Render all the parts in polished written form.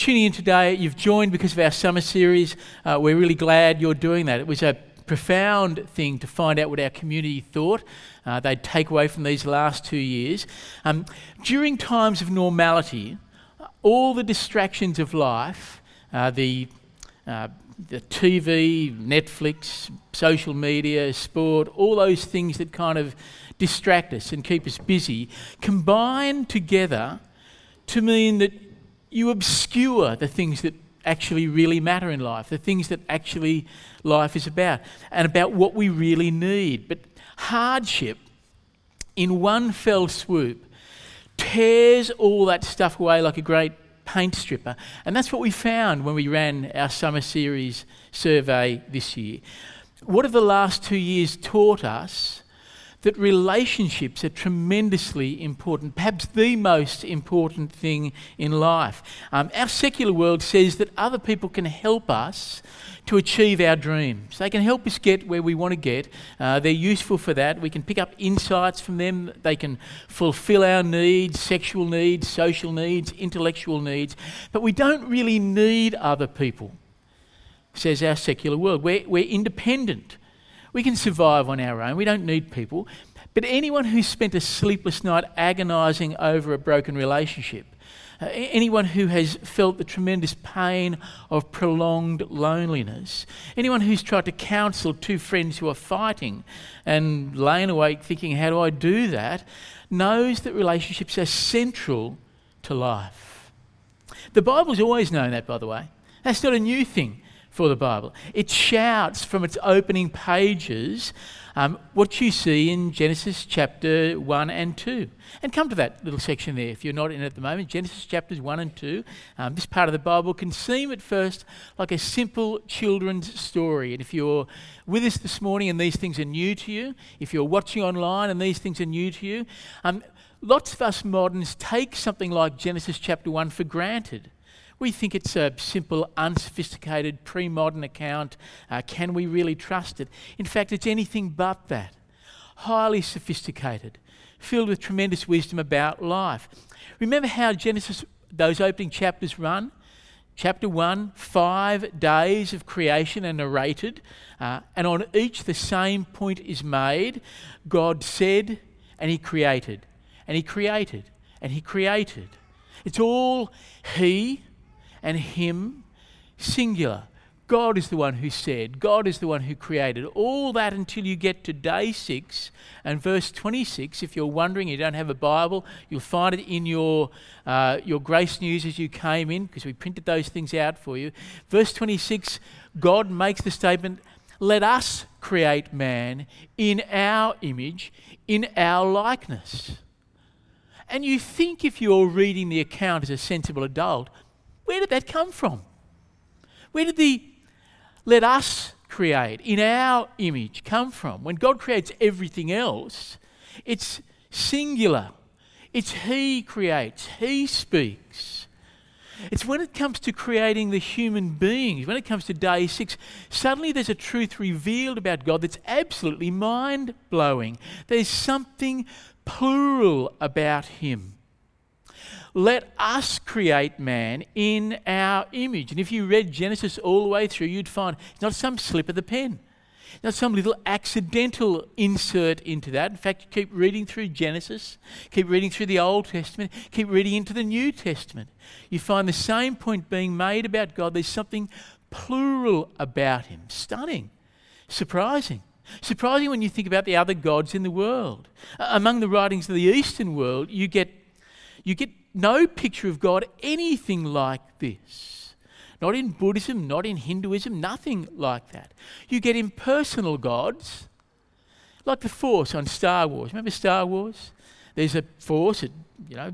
Tuning in today, you've joined because of our summer series. We're really glad you're doing that. It was a profound thing to find out what our community thought they'd take away from these last 2 years. During times of normality, all the distractions of life, the TV, Netflix, social media, sport, all those things that kind of distract us and keep us busy, combine together to mean that you obscure the things that actually really matter in life, the things that actually life is about, and about what we really need. But hardship, in one fell swoop, tears all that stuff away like a great paint stripper. And that's what we found when we ran our summer series survey this year. What have the last 2 years taught us? That relationships are tremendously important, perhaps the most important thing in life. Our secular world says that other people can help us to achieve our dreams. They can help us get where we want to get. They're useful for that. We can pick up insights from them. They can fulfill our needs, sexual needs, social needs, intellectual needs. But we don't really need other people, says our secular world. We're independent. We can survive on our own. We don't need people. But anyone who's spent a sleepless night agonising over a broken relationship, anyone who has felt the tremendous pain of prolonged loneliness, anyone who's tried to counsel two friends who are fighting and laying awake thinking, how do I do that, knows that relationships are central to life. The Bible's always known that, by the way. That's not a new thing for the Bible. It shouts from its opening pages what you see in Genesis chapter 1 and 2. And come to that little section there if you're not in it at the moment. Genesis chapters 1 and 2. This part of the Bible can seem at first like a simple children's story. And if you're with us this morning and these things are new to you, if you're watching online and these things are new to you, lots of us moderns take something like Genesis chapter 1 for granted. We think it's a simple, unsophisticated, pre-modern account. Can we really trust it? In fact, it's anything but that. Highly sophisticated, filled with tremendous wisdom about life. Remember how Genesis, those opening chapters run? Chapter 1, 5 days of creation are narrated, and on each the same point is made. God said, and He created, and He created, and He created. It's all He and Him, singular. God is the one who said. God is the one who created. All that until you get to day 6 and verse 26. If you're wondering, you don't have a Bible, you'll find it in your Grace News as you came in, because we printed those things out for you. Verse 26, God makes the statement, let us create man in our image, in our likeness. And you think if you're reading the account as a sensible adult, where did that come from? Where did the let us create in our image come from? When God creates everything else, it's singular. It's He creates, He speaks. It's when it comes to creating the human beings, when it comes to day 6, suddenly there's a truth revealed about God that's absolutely mind-blowing. There's something plural about Him. Let us create man in our image. And if you read Genesis all the way through, you'd find it's not some slip of the pen. Not some little accidental insert into that. In fact, you keep reading through Genesis, keep reading through the Old Testament, keep reading into the New Testament. You find the same point being made about God. There's something plural about Him. Stunning. Surprising. Surprising when you think about the other gods in the world. Among the writings of the Eastern world, you get no picture of God anything like this. Not in Buddhism, not in Hinduism, nothing like that. You get impersonal gods, like the Force on Star Wars. Remember Star Wars? There's a Force, it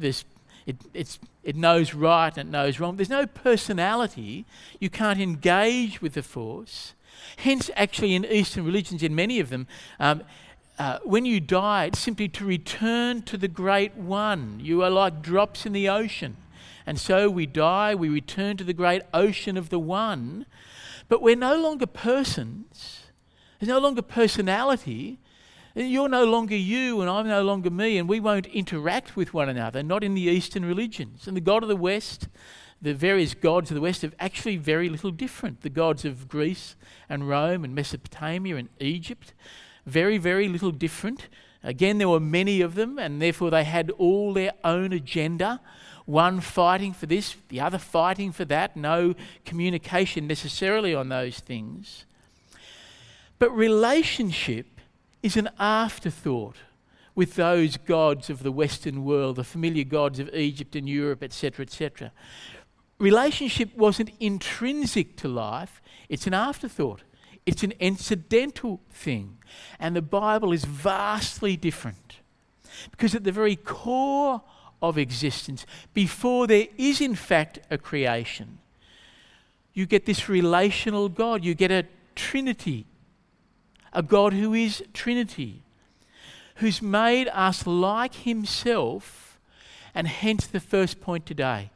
knows right and it knows wrong. There's no personality. You can't engage with the Force. Hence, actually, in Eastern religions, in many of them, when you die, it's simply to return to the Great One. You are like drops in the ocean. And so we die, we return to the great ocean of the One. But we're no longer persons. There's no longer personality. You're no longer you and I'm no longer me, and we won't interact with one another, not in the Eastern religions. And the God of the West, the various gods of the West are actually very little different. The gods of Greece and Rome and Mesopotamia and Egypt, very, very little different. Again, there were many of them, and therefore they had all their own agenda, one fighting for this, the other fighting for that, no communication necessarily on those things. But relationship is an afterthought with those gods of the Western world, the familiar gods of Egypt and Europe, etc., etc. Relationship wasn't intrinsic to life, it's an afterthought. It's an incidental thing. And the Bible is vastly different. Because at the very core of existence, before there is in fact a creation, you get this relational God. You get a Trinity, a God who is Trinity, who's made us like himself, and hence the first point today.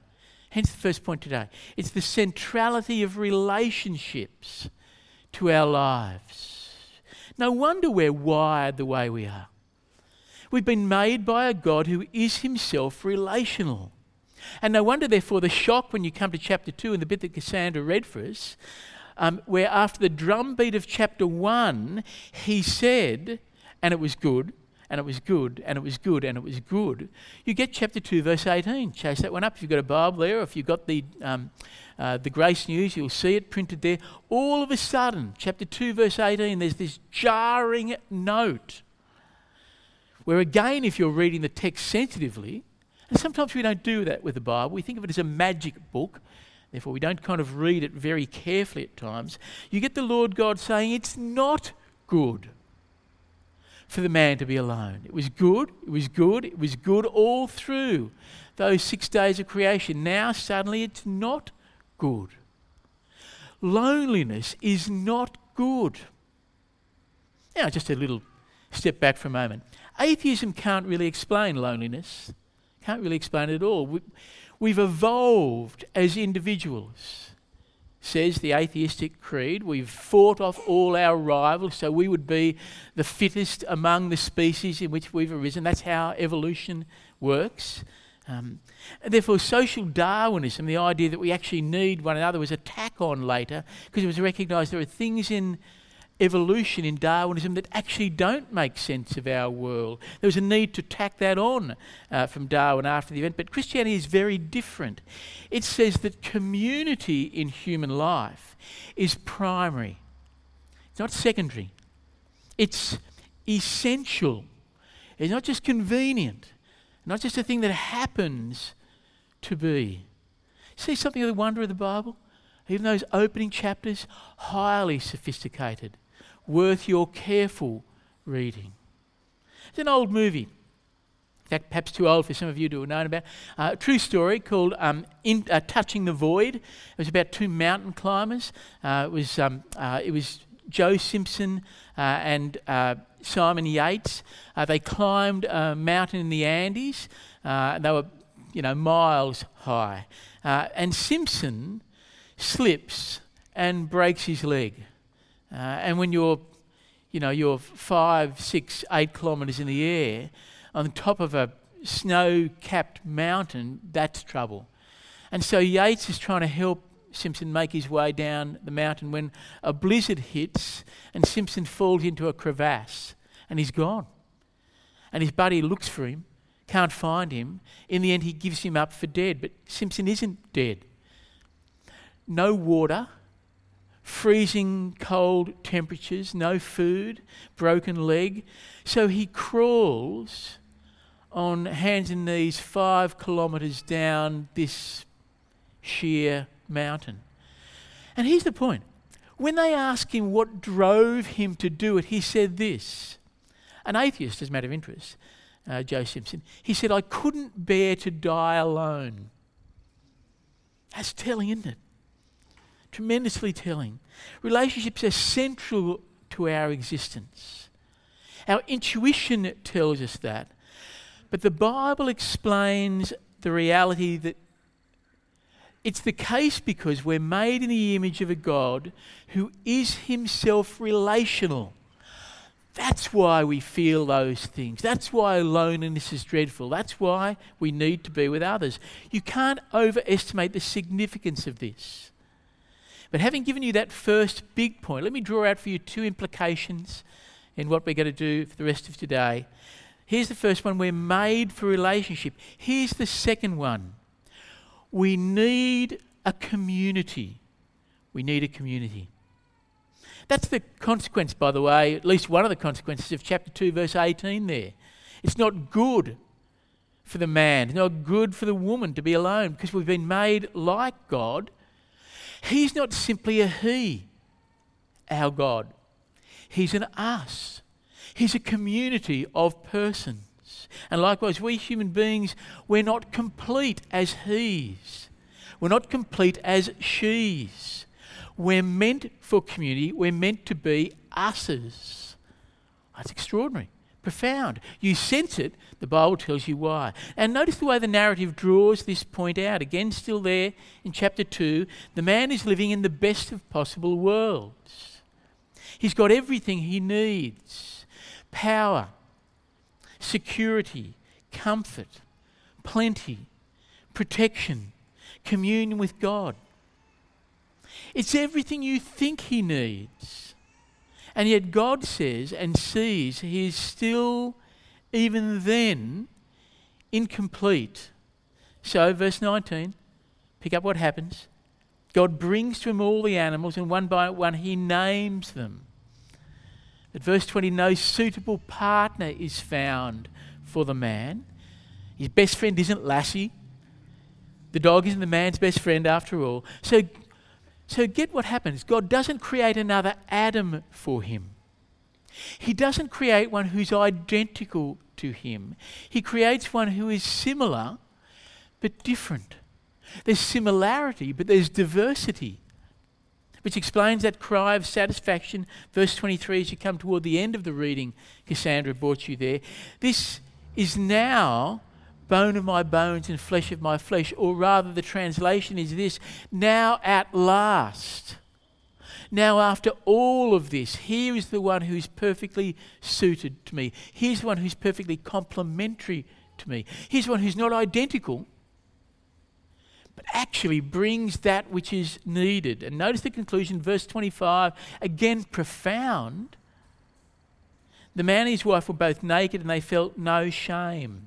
It's the centrality of relationships to our lives. No wonder we're wired the way we are. We've been made by a God who is himself relational. And no wonder, therefore, the shock when you come to chapter 2 and the bit that Cassandra read for us, where after the drumbeat of chapter 1, he said, and it was good, and it was good, and it was good, and it was good. You get chapter 2, verse 18. Chase that one up if you've got a Bible there, or if you've got the Grace News, you'll see it printed there. All of a sudden, chapter 2, verse 18, there's this jarring note where, again, if you're reading the text sensitively, and sometimes we don't do that with the Bible, we think of it as a magic book, therefore we don't kind of read it very carefully at times, you get the Lord God saying it's not good for the man to be alone. It was good, it was good, it was good all through those 6 days of creation. Now suddenly it's not good. Loneliness is not good. Now just a little step back for a moment. Atheism can't really explain loneliness. Can't really explain it at all. We've evolved as individuals. Says the atheistic creed, we've fought off all our rivals, so we would be the fittest among the species in which we've arisen. That's how evolution works. And therefore, social Darwinism, the idea that we actually need one another, was a tack on later, because it was recognised there are things in evolution, in Darwinism, that actually don't make sense of our world. There was a need to tack that on from Darwin after the event. But Christianity is very different. It says that community in human life is primary. It's not secondary. It's essential. It's not just convenient. Not just a thing that happens to be. See something of the wonder of the Bible? Even those opening chapters, highly sophisticated, worth your careful reading. It's an old movie. In fact, perhaps too old for some of you to have known about. A true story called Touching the Void. It was about two mountain climbers. It was Joe Simpson and Simon Yates. They climbed a mountain in the Andes. They were, miles high. And Simpson slips and breaks his leg. And when you're 5, 6, 8 kilometres in the air on the top of a snow-capped mountain, that's trouble. And so Yates is trying to help Simpson make his way down the mountain when a blizzard hits and Simpson falls into a crevasse and he's gone. And his buddy looks for him, can't find him. In the end, he gives him up for dead, but Simpson isn't dead. No water, freezing cold temperatures, no food, broken leg. So he crawls on hands and knees 5 kilometres down this sheer mountain. And here's the point. When they ask him what drove him to do it, he said this. An atheist, as a matter of interest, Joe Simpson. He said, I couldn't bear to die alone. That's telling, isn't it? Tremendously telling. Relationships are central to our existence. Our intuition tells us that. But the Bible explains the reality that it's the case because we're made in the image of a God who is himself relational. That's why we feel those things. That's why loneliness is dreadful. That's why we need to be with others. You can't overestimate the significance of this. But having given you that first big point, let me draw out for you two implications in what we're going to do for the rest of today. Here's the first one: we're made for relationship. Here's the second one: we need a community. We need a community. That's the consequence, by the way, at least one of the consequences of chapter 2, verse 18 there. It's not good for the man, it's not good for the woman to be alone, because we've been made like God. He's not simply a he, our God. He's an us. He's a community of persons. And likewise, we human beings, we're not complete as he's. We're not complete as she's. We're meant for community. We're meant to be us's. That's extraordinary, profound. You sense it, the Bible tells you why. And notice the way the narrative draws this point out. Again, still there in chapter 2, the man is living in the best of possible worlds. He's got everything he needs: power, security, comfort, plenty, protection, communion with God. It's everything you think he needs. And yet God says and sees he is still, even then, incomplete. So, verse 19, pick up what happens. God brings to him all the animals, and one by one he names them. At verse 20, no suitable partner is found for the man. His best friend isn't Lassie. The dog isn't the man's best friend after all. So get what happens. God doesn't create another Adam for him. He doesn't create one who's identical to him. He creates one who is similar but different. There's similarity, but there's diversity, which explains that cry of satisfaction. Verse 23, as you come toward the end of the reading, Cassandra brought you there. This is now bone of my bones and flesh of my flesh, or rather the translation is this: now at last. Now after all of this, here is the one who is perfectly suited to me. Here's the one who's perfectly complementary to me. Here's one who's not identical, but actually brings that which is needed. And notice the conclusion, verse 25, again profound. The man and his wife were both naked and they felt no shame.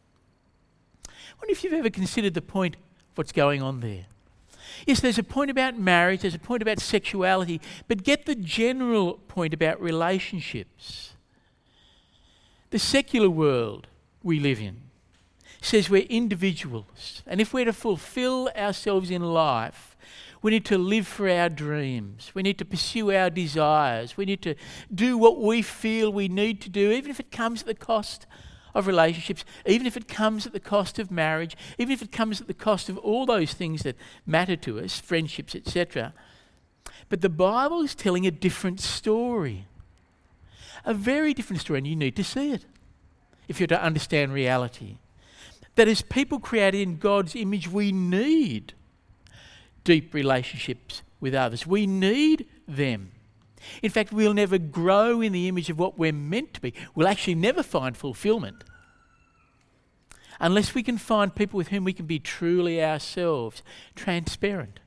I wonder if you've ever considered the point of what's going on there. Yes, there's a point about marriage, there's a point about sexuality, but get the general point about relationships. The secular world we live in says we're individuals, and if we're to fulfill ourselves in life, we need to live for our dreams, we need to pursue our desires, we need to do what we feel we need to do, even if it comes at the cost of relationships, even if it comes at the cost of marriage, even if it comes at the cost of all those things that matter to us, friendships, etc. But the Bible is telling a different story, a very different story, and you need to see it if you're to understand reality. That as people created in God's image, we need deep relationships with others. We need them. In fact, we'll never grow in the image of what we're meant to be. We'll actually never find fulfillment unless we can find people with whom we can be truly ourselves, transparent,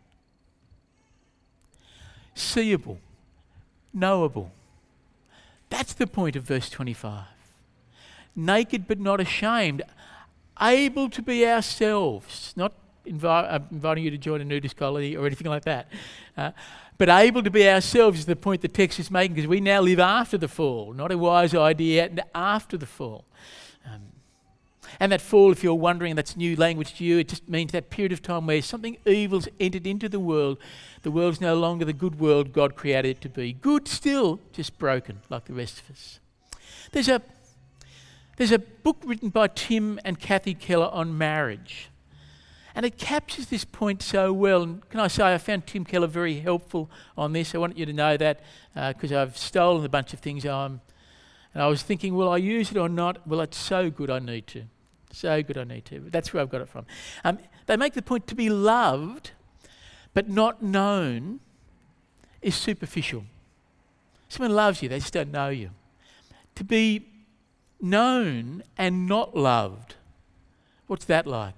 seeable, knowable. That's the point of verse 25. Naked but not ashamed, able to be ourselves, not inviting you to join a nudist colony or anything like that. But able to be ourselves is the point the text is making, because we now live after the fall, not a wise idea, after the fall. And that fall, if you're wondering, that's new language to you, it just means that period of time where something evil's entered into the world. The world's no longer the good world God created it to be. Good still, just broken like the rest of us. There's a book written by Tim and Kathy Keller on marriage. And it captures this point so well. And can I say, I found Tim Keller very helpful on this. I want you to know that because I've stolen a bunch of things. And I was thinking, will I use it or not? Well, it's so good I need to. So good I need to. That's where I've got it from. They make the point to be loved but not known is superficial. Someone loves you, they just don't know you. To be known and not loved. What's that like?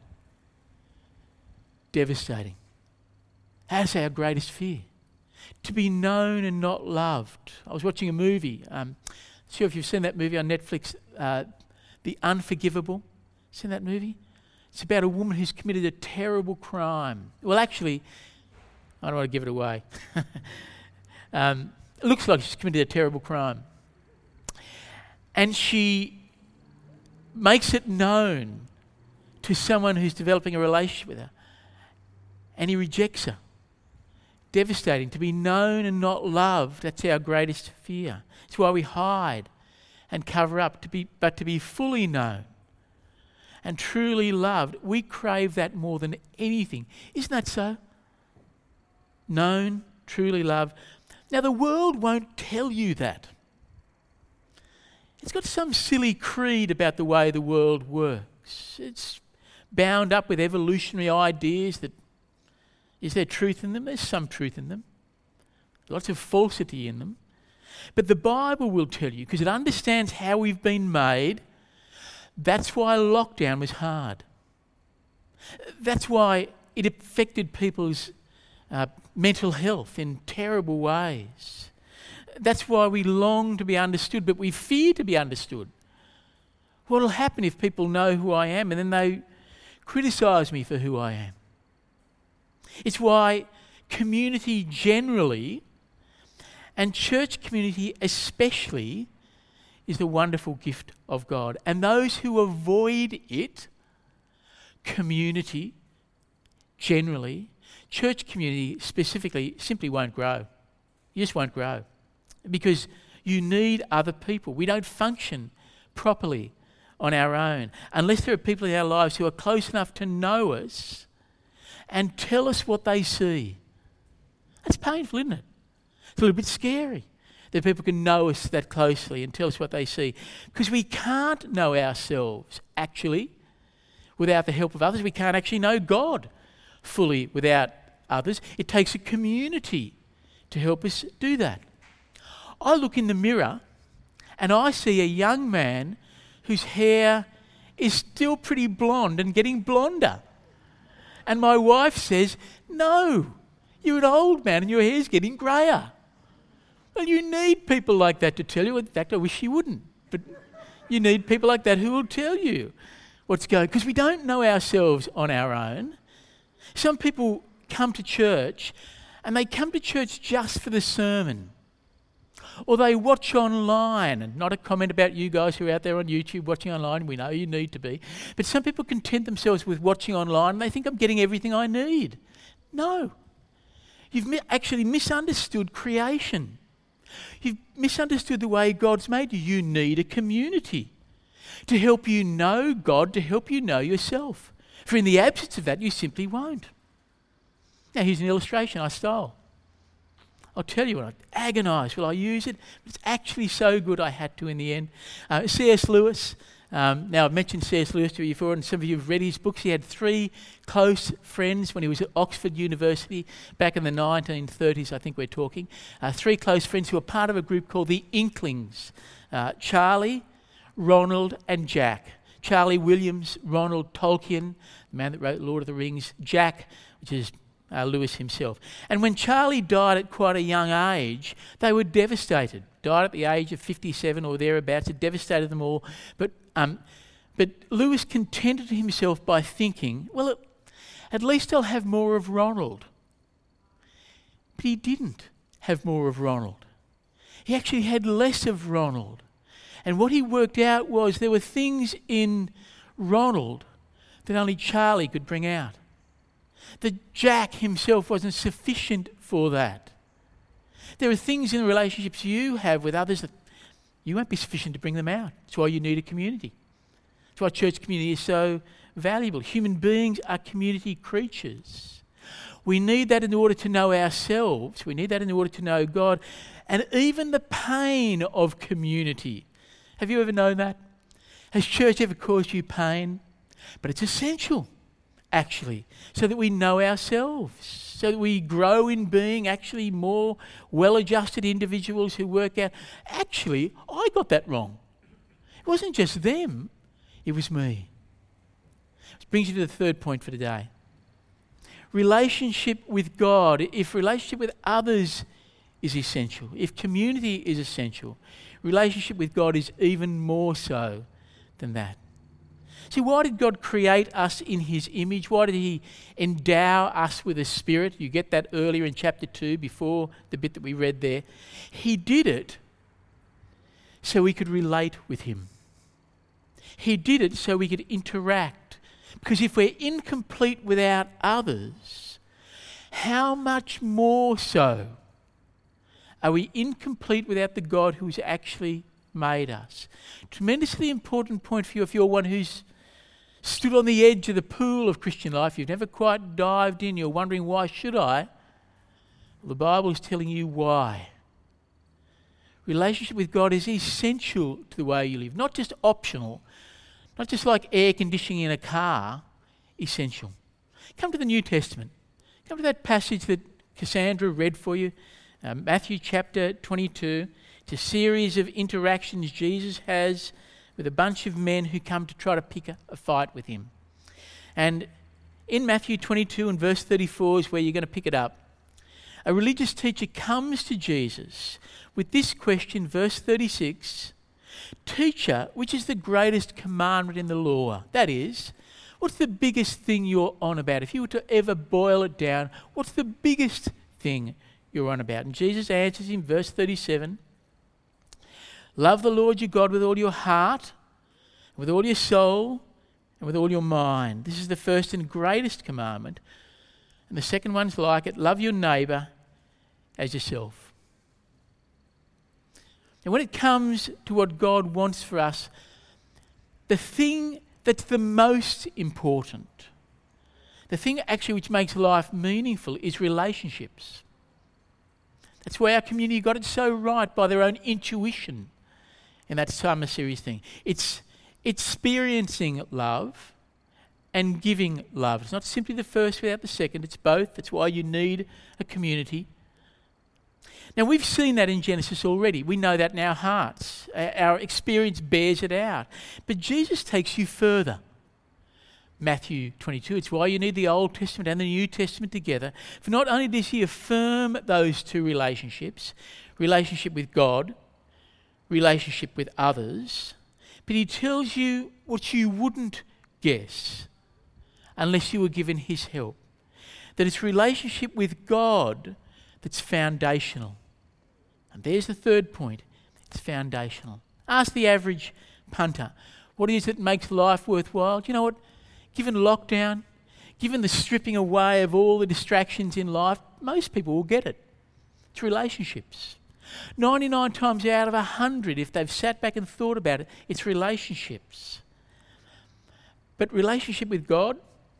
Devastating. That's our greatest fear. To be known and not loved. I was watching a movie. Not sure if you've seen that movie on Netflix, The Unforgivable. Seen that movie? It's about a woman who's committed a terrible crime. Well, actually, I don't want to give it away. It looks like she's committed a terrible crime. And she makes it known to someone who's developing a relationship with her. And he rejects her. Devastating. To be known and not loved, that's our greatest fear. It's why we hide and cover up, but to be fully known and truly loved, we crave that more than anything. Isn't that so? Known, truly loved. Now, the world won't tell you that. It's got some silly creed about the way the world works. It's bound up with evolutionary ideas that, is there truth in them? There's some truth in them. Lots of falsity in them. But the Bible will tell you, because it understands how we've been made, that's why lockdown was hard. That's why it affected people's mental health in terrible ways. That's why we long to be understood, but we fear to be understood. What will happen if people know who I am and then they criticise me for who I am? It's why community generally, and church community especially, is the wonderful gift of God. And those who avoid it, community generally, church community specifically, simply won't grow. You just won't grow. Because you need other people. We don't function properly on our own unless there are people in our lives who are close enough to know us and tell us what they see. That's painful, isn't it? It's a little bit scary that people can know us that closely and tell us what they see. Because we can't know ourselves, actually, without the help of others. We can't actually know God fully without others. It takes a community to help us do that. I look in the mirror and I see a young man whose hair is still pretty blonde and getting blonder. And my wife says, "No, you're an old man and your hair's getting greyer." Well, you need people like that to tell you. In fact, I wish you wouldn't. But you need people like that who will tell you what's going on. Because we don't know ourselves on our own. Some people come to church and they come to church just for the sermon. Or they watch online, and not a comment about you guys who are out there on YouTube watching online. We know you need to be. But some people content themselves with watching online and they think, I'm getting everything I need. No. You've actually misunderstood creation. You've misunderstood the way God's made you. You need a community to help you know God, to help you know yourself. For in the absence of that, you simply won't. Now, here's an illustration I stole. I'll tell you what, I agonised. Will I use it? It's actually so good I had to in the end. C.S. Lewis. Now, I've mentioned C.S. Lewis to you before, and some of you have read his books. He had 3 close friends when he was at Oxford University back in the 1930s, I think we're talking. 3 close friends who were part of a group called the Inklings. Charlie, Ronald and Jack. Charlie Williams, Ronald Tolkien, the man that wrote Lord of the Rings. Jack, which is Lewis himself. And when Charlie died at quite a young age, they were devastated. Died at the age of 57 or thereabouts. It devastated them all. But Lewis contented himself by thinking, well, at least I'll have more of Ronald. But he didn't have more of Ronald. He actually had less of Ronald. And what he worked out was there were things in Ronald that only Charlie could bring out. That Jack himself wasn't sufficient for that. There are things in the relationships you have with others that you won't be sufficient to bring them out. That's why you need a community. That's why church community is so valuable. Human beings are community creatures. We need that in order to know ourselves. We need that in order to know God. And even the pain of community. Have you ever known that? Has church ever caused you pain? But it's essential, actually, so that we know ourselves, so that we grow in being actually more well-adjusted individuals who work out, actually, I got that wrong. It wasn't just them, it was me. Which brings you to the third point for today. Relationship with God, if relationship with others is essential, if community is essential, relationship with God is even more so than that. See, why did God create us in his image? Why did he endow us with a spirit? You get that earlier in chapter 2, before the bit that we read there. He did it so we could relate with him. He did it so we could interact. Because if we're incomplete without others, how much more so are we incomplete without the God who's actually made us? Tremendously important point for you if you're one who's stood on the edge of the pool of Christian life. You've never quite dived in. You're wondering, why should I? Well, the Bible is telling you why. Relationship with God is essential to the way you live. Not just optional. Not just like air conditioning in a car. Essential. Come to the New Testament. Come to that passage that Cassandra read for you. Matthew chapter 22. It's a series of interactions Jesus has with a bunch of men who come to try to pick a fight with him. And in Matthew 22 and verse 34 is where you're going to pick it up. A religious teacher comes to Jesus with this question, verse 36, "Teacher, which is the greatest commandment in the law?" That is, what's the biggest thing you're on about? If you were to ever boil it down, what's the biggest thing you're on about? And Jesus answers in verse 37, "Love the Lord your God with all your heart, with all your soul, and with all your mind. This is the first and greatest commandment. And the second one's like it, love your neighbour as yourself." And when it comes to what God wants for us, the thing that's the most important, the thing actually which makes life meaningful, is relationships. That's why our community got it so right by their own intuition in that summer series thing. It's experiencing love and giving love. It's not simply the first without the second, it's both. That's why you need a community. Now, we've seen that in Genesis already. We know that in our hearts. Our experience bears it out. But Jesus takes you further. Matthew 22, it's why you need the Old Testament and the New Testament together. For not only does he affirm those two relationships, relationship with God, relationship with others, but he tells you what you wouldn't guess unless you were given his help. That it's relationship with God that's foundational. And there's the third point. It's foundational. Ask the average punter, what is it that makes life worthwhile? Do you know what? Given lockdown, given the stripping away of all the distractions in life, most people will get it. It's relationships. 99 times out of 100, if they've sat back and thought about it, it's relationships. But relationship with God?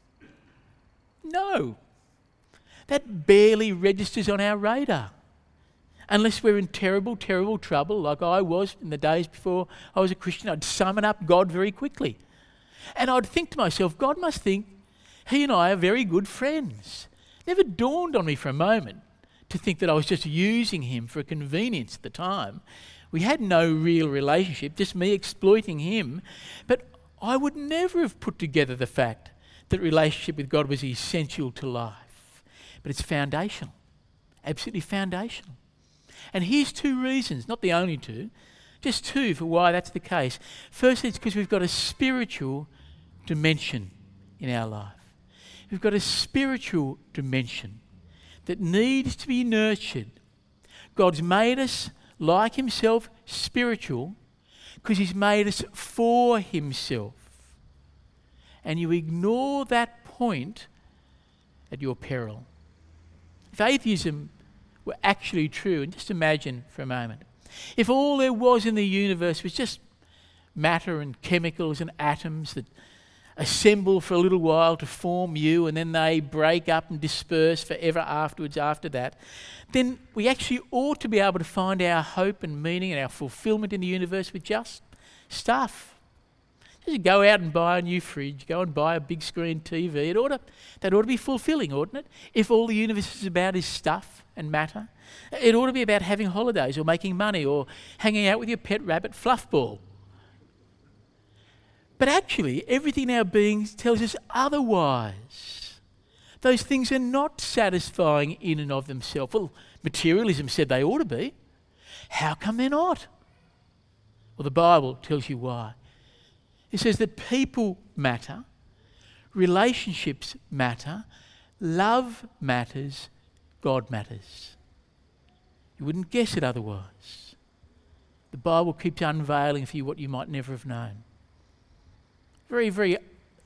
No. That barely registers on our radar. Unless we're in terrible, terrible trouble, like I was in the days before I was a Christian. I'd summon up God very quickly. And I'd think to myself, God must think he and I are very good friends. Never dawned on me for a moment to think that I was just using him for a convenience at the time. We had no real relationship, just me exploiting him. But I would never have put together the fact that relationship with God was essential to life. But it's foundational, absolutely foundational. And here's two reasons, not the only two, just two for why that's the case. Firstly, it's because we've got a spiritual dimension in our life. We've got a spiritual dimension that needs to be nurtured. God's made us, like himself, spiritual because he's made us for himself. And you ignore that point at your peril. If atheism were actually true, and just imagine for a moment, if all there was in the universe was just matter and chemicals and atoms that assemble for a little while to form you and then they break up and disperse forever afterwards after that, then we actually ought to be able to find our hope and meaning and our fulfillment in the universe with just stuff. Just go out and buy a new fridge, go and buy a big screen TV. That ought to be fulfilling, oughtn't it? If all the universe is about is stuff and matter. It ought to be about having holidays or making money or hanging out with your pet rabbit Fluffball. But actually, everything in our being tells us otherwise. Those things are not satisfying in and of themselves. Well, materialism said they ought to be. How come they're not? Well, the Bible tells you why. It says that people matter, relationships matter, love matters, God matters. You wouldn't guess it otherwise. The Bible keeps unveiling for you what you might never have known. Very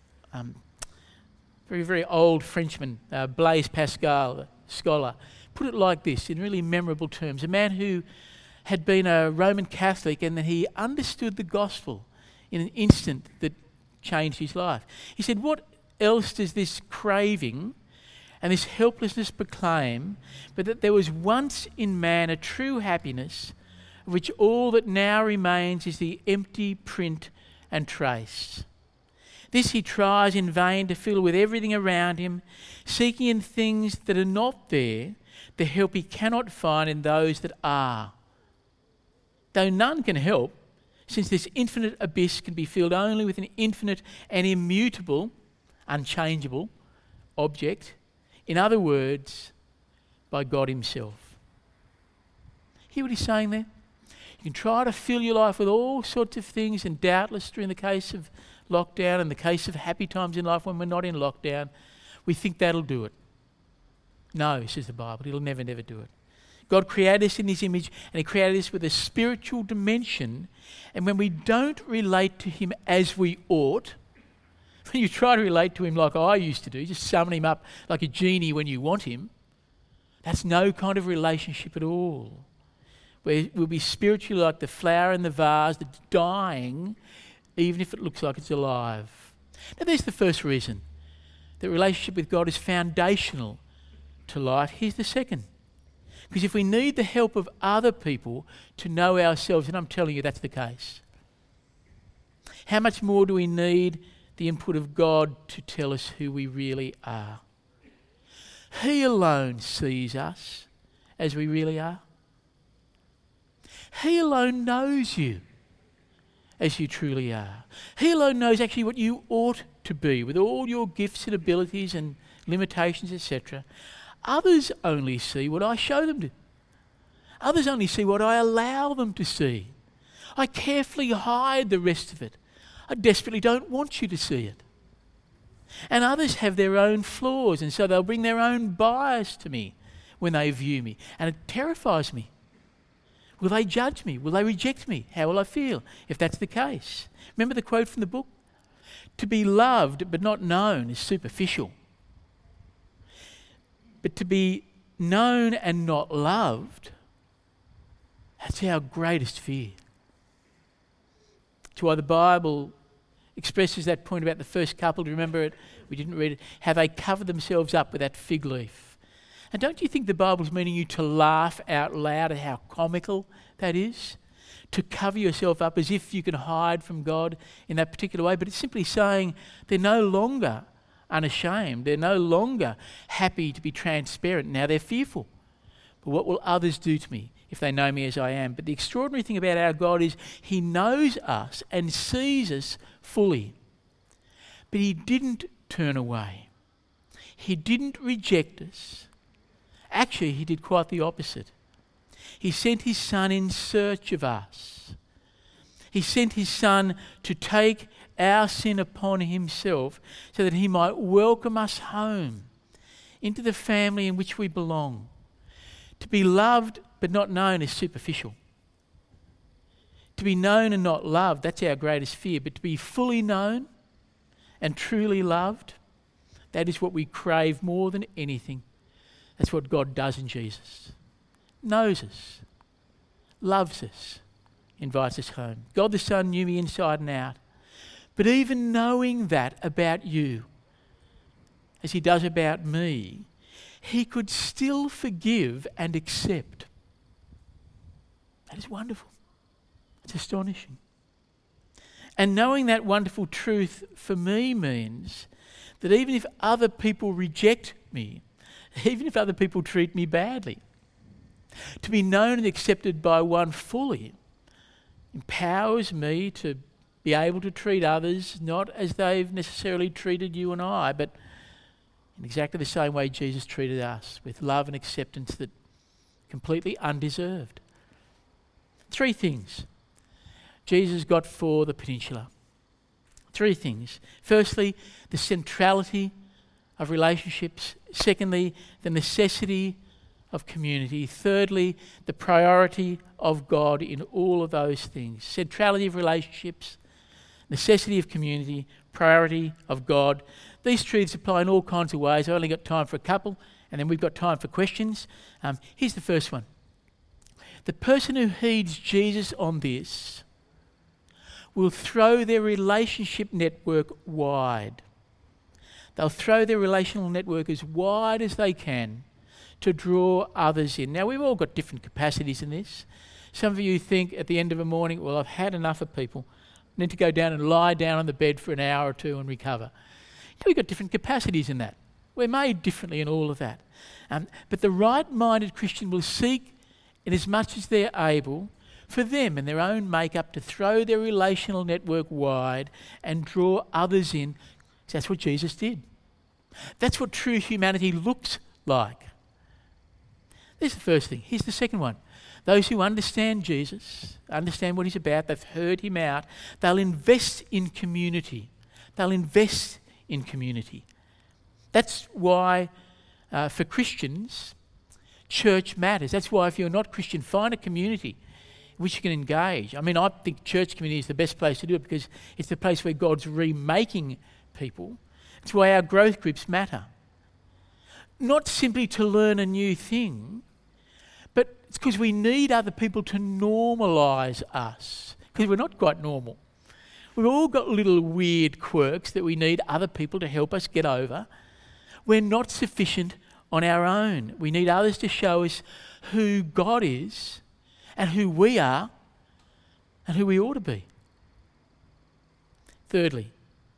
old Frenchman, Blaise Pascal, a scholar, put it like this in really memorable terms. A man who had been a Roman Catholic and then he understood the gospel in an instant that changed his life. He said, what else does this craving and this helplessness proclaim but that there was once in man a true happiness of which all that now remains is the empty print and trace. This he tries in vain to fill with everything around him, seeking in things that are not there the help he cannot find in those that are. Though none can help, since this infinite abyss can be filled only with an infinite and immutable, unchangeable object, in other words, by God himself. Hear what he's saying there? You can try to fill your life with all sorts of things, and doubtless during the case of lockdown and the case of happy times in life when we're not in lockdown, we think that'll do it. No, says the Bible, it'll never do it. God created us in his image, and he created us with a spiritual dimension, and when we don't relate to him as we ought, when you try to relate to him like I used to do, just summon him up like a genie when you want him, that's no kind of relationship at all. We'll be spiritually like the flower in the vase that's dying, even if it looks like it's alive. Now there's the first reason. That relationship with God is foundational to life. Here's the second. Because if we need the help of other people to know ourselves, and I'm telling you that's the case, how much more do we need the input of God to tell us who we really are? He alone sees us as we really are. He alone knows you as you truly are. He alone knows actually what you ought to be with all your gifts and abilities and limitations, etc. Others only see what I show them to. Others only see what I allow them to see. I carefully hide the rest of it. I desperately don't want you to see it. And others have their own flaws, and so they'll bring their own bias to me when they view me, and it terrifies me. Will they judge me? Will they reject me? How will I feel if that's the case? Remember the quote from the book? To be loved but not known is superficial. But to be known and not loved, that's our greatest fear. That's why the Bible expresses that point about the first couple. Do you remember it? We didn't read it. How they covered themselves up with that fig leaf. And don't you think the Bible's meaning you to laugh out loud at how comical that is? To cover yourself up as if you can hide from God in that particular way. But it's simply saying they're no longer unashamed. They're no longer happy to be transparent. Now they're fearful. But what will others do to me if they know me as I am? But the extraordinary thing about our God is he knows us and sees us fully. But he didn't turn away. He didn't reject us. Actually, he did quite the opposite. He sent his Son in search of us. He sent his Son to take our sin upon himself so that he might welcome us home into the family in which we belong. To be loved but not known is superficial. To be known and not loved, that's our greatest fear. But to be fully known and truly loved, that is what we crave more than anything. That's what God does in Jesus. Knows us, loves us, invites us home. God the Son knew me inside and out. But even knowing that about you, as he does about me, he could still forgive and accept. That is wonderful. It's astonishing. And knowing that wonderful truth for me means that even if other people reject me, even if other people treat me badly, to be known and accepted by one fully empowers me to be able to treat others not as they've necessarily treated you and I, but in exactly the same way Jesus treated us, with love and acceptance that completely undeserved. 3 things Jesus got for the peninsula. 3 things. Firstly, the centrality of relationships. Secondly, the necessity of community. Thirdly, the priority of God in all of those things. Centrality of relationships, necessity of community, priority of God. These truths apply in all kinds of ways. I've only got time for a couple, and then we've got time for questions. Here's the first one. The person who heeds Jesus on this will throw their relationship network wide. They'll throw their relational network as wide as they can to draw others in. Now, we've all got different capacities in this. Some of you think at the end of a morning, well, I've had enough of people. I need to go down and lie down on the bed for an hour or two and recover. We've got different capacities in that. We're made differently in all of that. But the right-minded Christian will seek, in as much as they're able, for them and their own makeup to throw their relational network wide and draw others in. That's what Jesus did. That's what true humanity looks like. There's the first thing. Here's the second one. Those who understand Jesus, understand what he's about, they've heard him out, they'll invest in community. They'll invest in community. That's why, for Christians, church matters. That's why if you're not Christian, find a community in which you can engage. I mean, I think church community is the best place to do it because it's the place where God's remaking people. It's why our growth groups matter. Not simply to learn a new thing, but it's because we need other people to normalise us, because we're not quite normal. We've all got little weird quirks that we need other people to help us get over. We're not sufficient on our own. We need others to show us who God is and who we are and who we ought to be. Thirdly,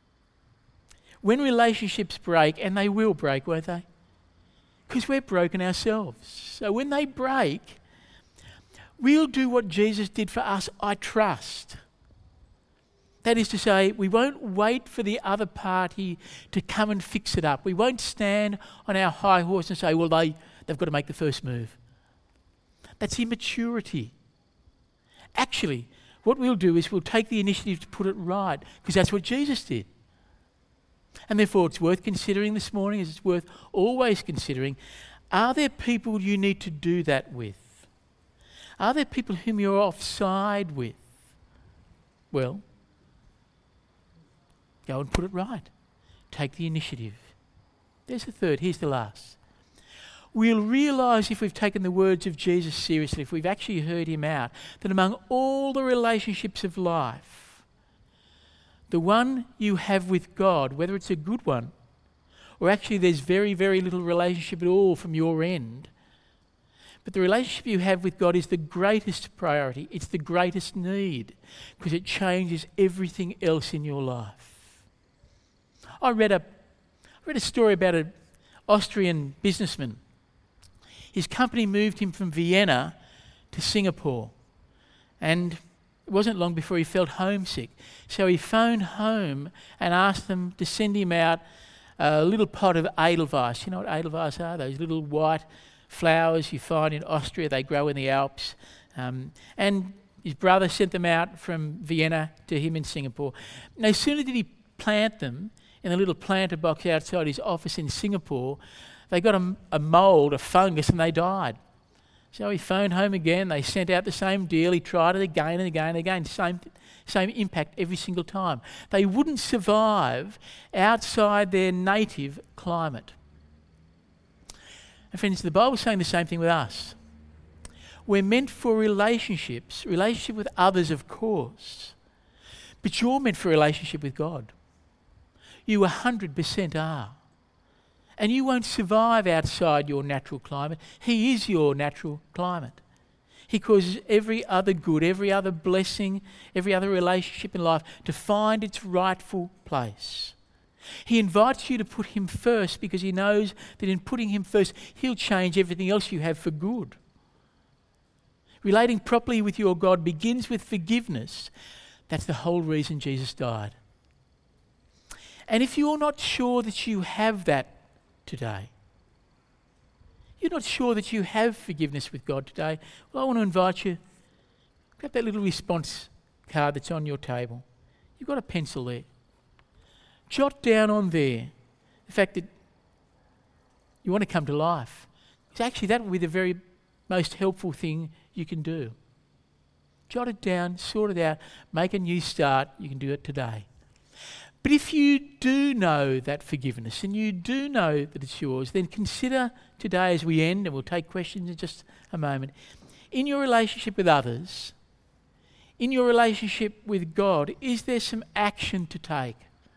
when relationships break, and they will break, won't they? Because we're broken ourselves. So when they break, we'll do what Jesus did for us, I trust. That is to say, we won't wait for the other party to come and fix it up. We won't stand on our high horse and say, well, they've got to make the first move. That's immaturity. Actually, what we'll do is we'll take the initiative to put it right, because that's what Jesus did. And therefore, it's worth considering this morning, as it's worth always considering, are there people you need to do that with? Are there people whom you're offside with? Well, go and put it right. Take the initiative. There's the third. Here's the last. We'll realise, if we've taken the words of Jesus seriously, if we've actually heard him out, that among all the relationships of life, the one you have with God, whether it's a good one, or actually there's very, very little relationship at all from your end, but the relationship you have with God is the greatest priority. It's the greatest need, because it changes everything else in your life. I read a story about an Austrian businessman. His company moved him from Vienna to Singapore, and it wasn't long before he felt homesick. So he phoned home and asked them to send him out a little pot of Edelweiss. You know what Edelweiss are? Those little white flowers you find in Austria. They grow in the Alps. And his brother sent them out from Vienna to him in Singapore. No sooner did he plant them in a little planter box outside his office in Singapore, they got a mould, a fungus, and they died. So he phoned home again. They sent out the same deal. He tried it again and again and again. Same impact every single time. They wouldn't survive outside their native climate. And friends, the Bible's saying the same thing with us. We're meant for relationships, relationship with others, of course, but you're meant for a relationship with God. You 100% are. And you won't survive outside your natural climate. He is your natural climate. He causes every other good, every other blessing, every other relationship in life to find its rightful place. He invites you to put him first because he knows that in putting him first, he'll change everything else you have for good. Relating properly with your God begins with forgiveness That's the whole reason Jesus died. And if you're not sure that you have that today, you're not sure that you have forgiveness with God today, well, I want to invite you, grab that little response card that's on your table. You've got a pencil there. Jot down on there the fact that you want to come to life. Because actually that will be the very most helpful thing you can do. Jot it down, sort it out, make a new start. You can do it today. But if you do know that forgiveness and you do know that it's yours, then consider today as we end, and we'll take questions in just a moment, in your relationship with others, in your relationship with God, is there some action to take?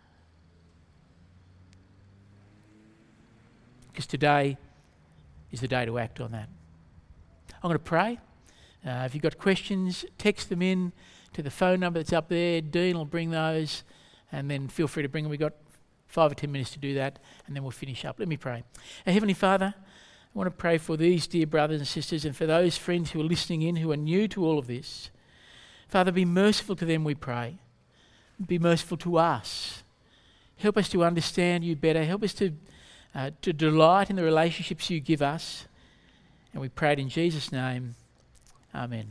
Because today is the day to act on that. I'm going to pray. If you've got questions, text them in to the phone number that's up there. Dean will bring those, and then feel free to bring them. We've got 5 or 10 minutes to do that, and then we'll finish up. Let me pray. Our Heavenly Father, I want to pray for these dear brothers and sisters, and for those friends who are listening in who are new to all of this. Father, be merciful to them, we pray. Be merciful to us. Help us to understand you better. Help us to delight in the relationships you give us. And we pray it in Jesus' name. Amen.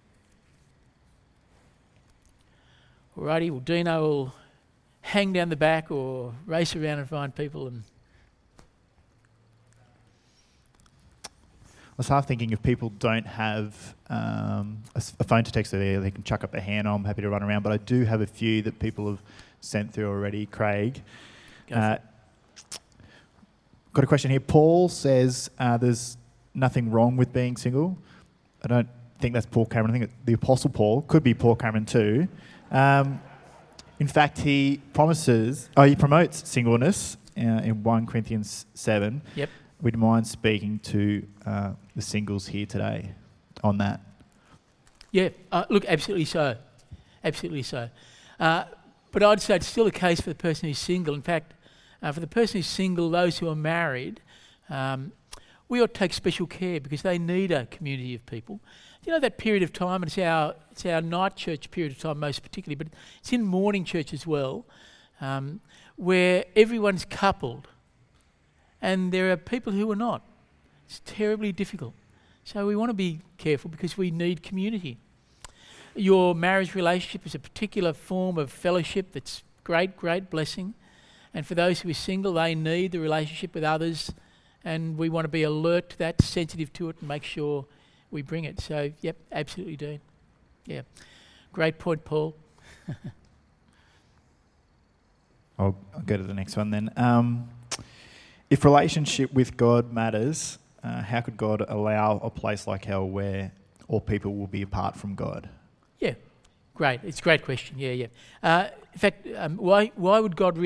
Alrighty, well, Dino will hang down the back or race around and find people. And I was half thinking if people don't have a phone to text there, they can chuck up their hand. I'm happy to run around, but I do have a few that people have sent through already. Craig. Got a question here. Paul says there's nothing wrong with being single. I don't think that's Paul Cameron. I think the Apostle Paul, could be Paul Cameron too. In fact, he promotes singleness in 1 Corinthians 7. Yep. Would you mind speaking to the singles here today on that? Yeah, look, absolutely so. Absolutely so. But I'd say it's still the case for the person who's single. In fact, for the person who's single, those who are married, we ought to take special care because they need a community of people. You know that period of time, and it's our night church period of time most particularly, but it's in morning church as well, where everyone's coupled and there are people who are not. It's terribly difficult. So we want to be careful because we need community. Your marriage relationship is a particular form of fellowship that's great blessing. And for those who are single, they need the relationship with others, and we want to be alert to that, sensitive to it, and make sure we bring it. So, yep, absolutely, Dean. Yeah. Great point, Paul. I'll go to the next one then. If relationship with God matters, how could God allow a place like hell where all people will be apart from God? Yeah, great. It's a great question. Yeah. In fact, why would God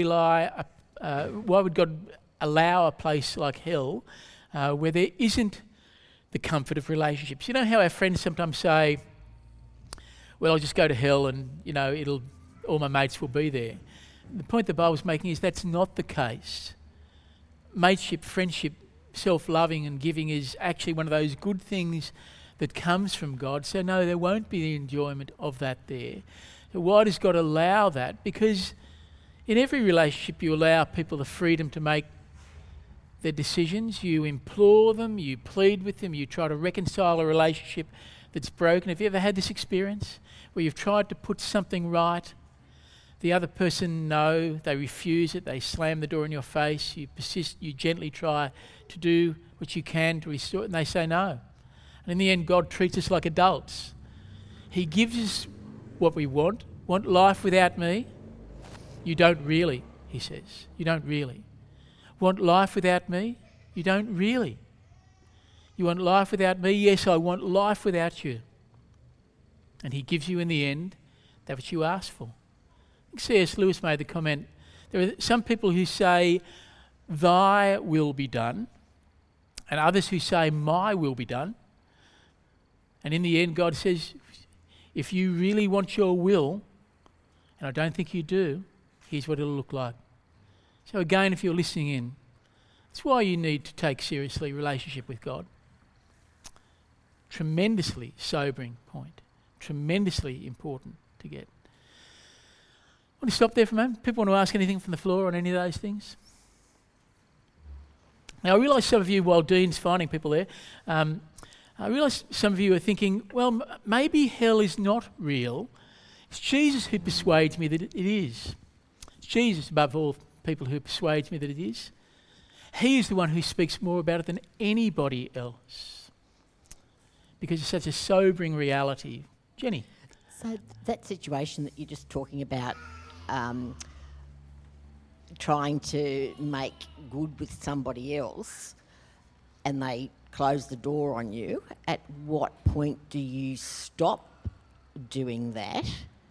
why would God allow a place like hell where there isn't the comfort of relationships? You know how our friends sometimes say, well, I'll just go to hell and, all my mates will be there. The point the Bible's making is that's not the case. Mateship, friendship, self-loving and giving is actually one of those good things that comes from God. So no, there won't be the enjoyment of that there. So why does God allow that? Because in every relationship you allow people the freedom to make their decisions. You implore them, you plead with them, you try to reconcile a relationship that's broken. Have you ever had this experience where you've tried to put something right? The other person, no, they refuse it, they slam the door in your face, you persist, you gently try to do what you can to restore it, and they say no. And in the end, God treats us like adults. He gives us what we want. Want life without me? You don't really, he says. You don't really. Want life without me? You don't really. You want life without me? Yes, I want life without you. And he gives you in the end that which you asked for. C.S. Lewis made the comment, there are some people who say, thy will be done, and others who say, my will be done. And in the end, God says, if you really want your will, and I don't think you do, here's what it'll look like. So again, if you're listening in, that's why you need to take seriously relationship with God. Tremendously sobering point. Tremendously important to get. Want to stop there for a moment? People want to ask anything from the floor on any of those things? Now, I realise some of you, while Dean's finding people there, I realise some of you are thinking, well, maybe hell is not real. It's Jesus who persuades me that it is. It's Jesus, above all people, who persuades me that it is. He is the one who speaks more about it than anybody else, because it's such a sobering reality. Jenny? So that situation that you're just talking about, trying to make good with somebody else, and they close the door on you, at what point do you stop doing that,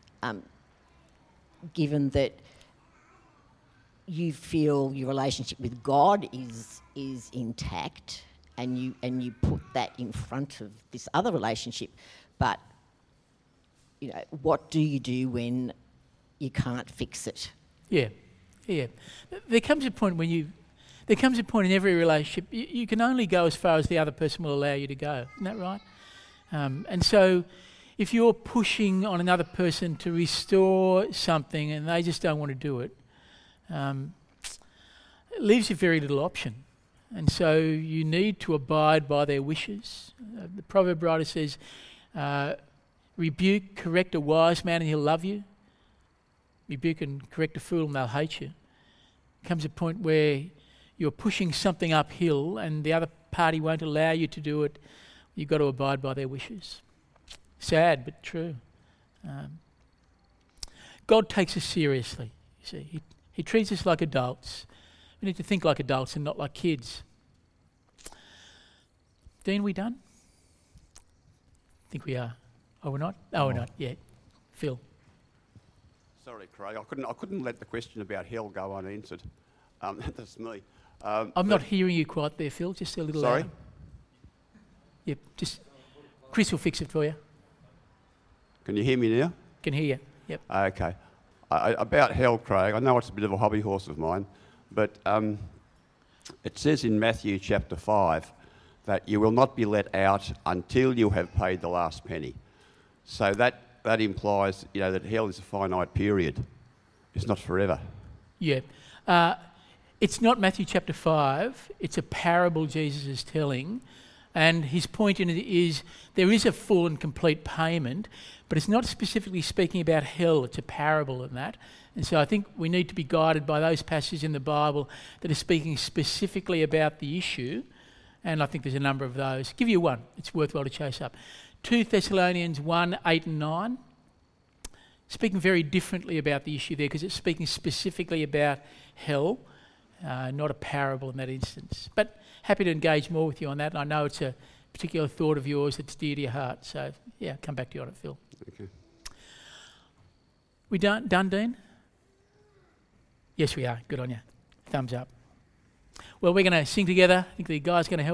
given that you feel your relationship with God is intact, and you put that in front of this other relationship, but what do you do when you can't fix it? Yeah. There comes a point in every relationship you can only go as far as the other person will allow you to go. Isn't that right? And so if you're pushing on another person to restore something and they just don't want to do it, it leaves you very little option. And so you need to abide by their wishes. The proverb writer says, rebuke, correct a wise man and he'll love you. Rebuke and correct a fool and they'll hate you. Comes a point where you're pushing something uphill and the other party won't allow you to do it. You've got to abide by their wishes. Sad, but true. God takes us seriously. You see, He treats us like adults. We need to think like adults and not like kids. Dean, we done? I think we are. Oh, we're not? Oh, we're not yet. Phil. Sorry, Craig. I couldn't let the question about hell go unanswered. That's me. I'm not hearing you quite there, Phil. Just a little Sorry? louder. Yep, just Chris will fix it for you. Can you hear me now? Can hear you. Yep. Okay. About hell, Craig, I know it's a bit of a hobby horse of mine, but it says in Matthew chapter 5 that you will not be let out until you have paid the last penny. So that implies, that hell is a finite period. It's not forever. Yeah. It's not Matthew chapter 5. It's a parable Jesus is telling. And his point in it is there is a full and complete payment, but it's not specifically speaking about hell. It's a parable in that. And so I think we need to be guided by those passages in the Bible that are speaking specifically about the issue. And I think there's a number of those. Give you one. It's worthwhile to chase up. 2 Thessalonians 1, 8 and 9. Speaking very differently about the issue there because it's speaking specifically about hell, not a parable in that instance. But happy to engage more with you on that. And I know it's a particular thought of yours that's dear to your heart. So, yeah, come back to you on it, Phil. Okay. We done, Dean? Yes, we are. Good on you. Thumbs up. Well, we're going to sing together. I think the guy's going to help.